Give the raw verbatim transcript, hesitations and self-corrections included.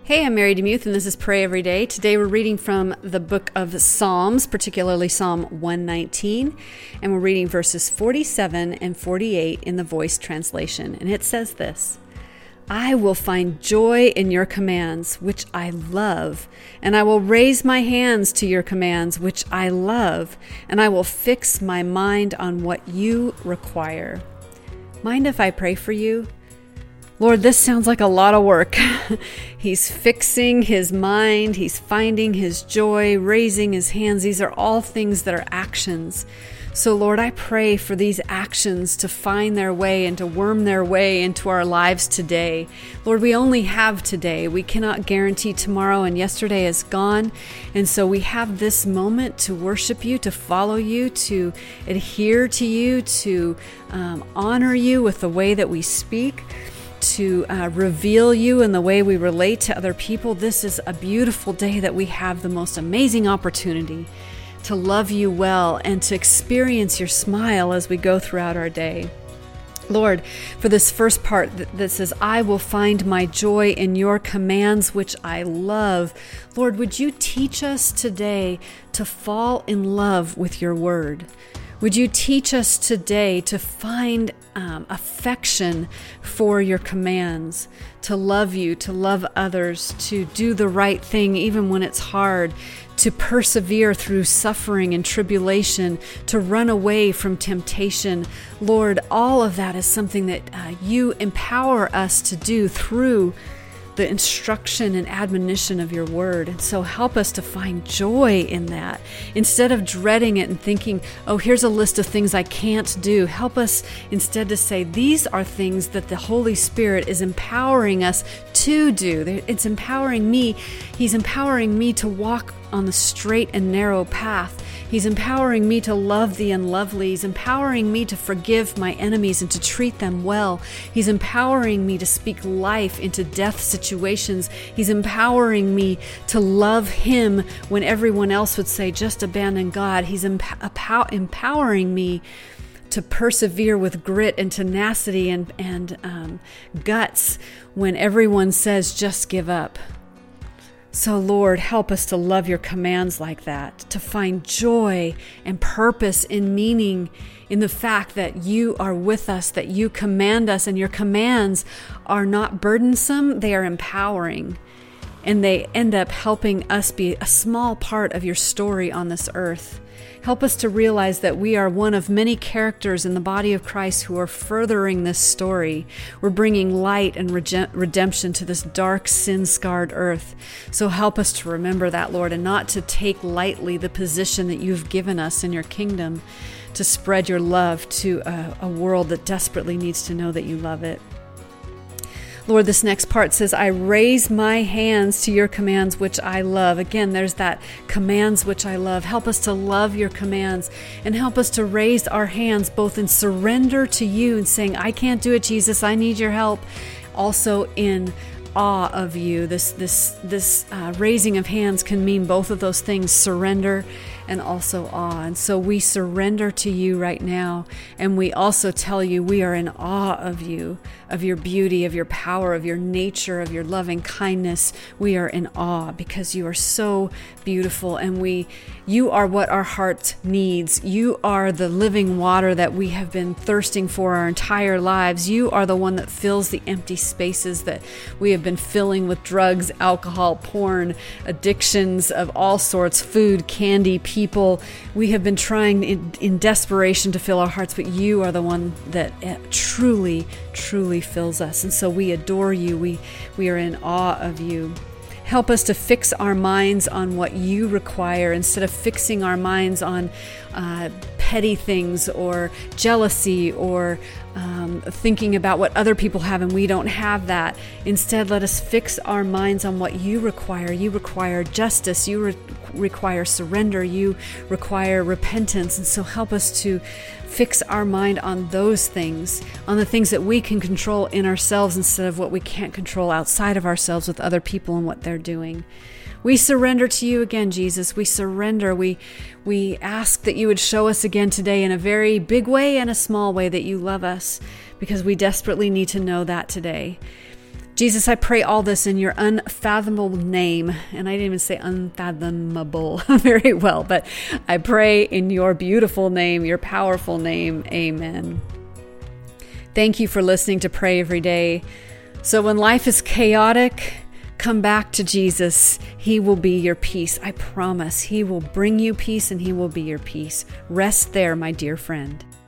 Hey, I'm Mary DeMuth, and this is Pray Every Day. Today we're reading from the book of Psalms, particularly Psalm one nineteen, and we're reading verses forty-seven and forty-eight in the Voice translation. And it says this: I will find joy in your commands, which I love, and I will raise my hands to your commands, which I love, and I will fix my mind on what you require. Mind if I pray for you? Lord, this sounds like a lot of work. He's fixing his mind. He's finding his joy, raising his hands. These are all things that are actions. So Lord, I pray for these actions to find their way and to worm their way into our lives today. Lord, we only have today. We cannot guarantee tomorrow, and yesterday is gone. And so we have this moment to worship you, to follow you, to adhere to you, to um, honor you with the way that we speak, to uh, reveal you in the way we relate to other people. This is a beautiful day that we have the most amazing opportunity to love you well and to experience your smile as we go throughout our day. Lord, for this first part that says, I will find my joy in your commands, which I love. Lord, would you teach us today to fall in love with your word? Would you teach us today to find um, affection for your commands, to love you, to love others, to do the right thing even when it's hard, to persevere through suffering and tribulation, to run away from temptation. Lord, all of that is something that uh, you empower us to do through the instruction and admonition of your word. And so help us to find joy in that. Instead of dreading it and thinking, oh, here's a list of things I can't do, help us instead to say, these are things that the Holy Spirit is empowering us to do. It's empowering me. He's empowering me to walk on the straight and narrow path. He's empowering me to love the unlovely. He's empowering me to forgive my enemies and to treat them well. He's empowering me to speak life into death situations. He's empowering me to love him when everyone else would say, just abandon God. He's empow- empowering me to persevere with grit and tenacity and, and um, guts when everyone says, just give up. So Lord, help us to love your commands like that, to find joy and purpose and meaning in the fact that you are with us, that you command us, and your commands are not burdensome, they are empowering. And they end up helping us be a small part of your story on this earth. Help us to realize that we are one of many characters in the body of Christ who are furthering this story. We're bringing light and rege- redemption to this dark, sin-scarred earth. So help us to remember that, Lord, and not to take lightly the position that you've given us in your kingdom to spread your love to a, a world that desperately needs to know that you love it. Lord, this next part says, I raise my hands to your commands, which I love. Again, there's that commands, which I love. Help us to love your commands and help us to raise our hands both in surrender to you and saying, I can't do it, Jesus, I need your help. Also in awe of you. This, this, this uh, raising of hands can mean both of those things, surrender and also awe. And so we surrender to you right now. And we also tell you we are in awe of you, of your beauty, of your power, of your nature, of your loving kindness. We are in awe because you are so beautiful, and we, you are what our heart needs. You are the living water that we have been thirsting for our entire lives. You are the one that fills the empty spaces that we have been filling with drugs, alcohol, porn, addictions of all sorts, food, candy, people. We have been trying in, in desperation to fill our hearts, but you are the one that truly, truly fills us. And so we adore you. We, we are in awe of you. Help us to fix our minds on what you require instead of fixing our minds on uh, petty things or jealousy or um, thinking about what other people have and we don't have that. Instead, let us fix our minds on what you require. You require justice. You re- require surrender. You require repentance. And so help us to fix our mind on those things, on the things that we can control in ourselves instead of what we can't control outside of ourselves with other people and what they're doing. We surrender to you again, Jesus. We surrender. We we ask that you would show us again today in a very big way and a small way that you love us, because we desperately need to know that today. Jesus, I pray all this in your unfathomable name. And I didn't even say unfathomable very well, but I pray in your beautiful name, your powerful name. Amen. Thank you for listening to Pray Every Day. So when life is chaotic, come back to Jesus. He will be your peace. I promise. He will bring you peace and he will be your peace. Rest there, my dear friend.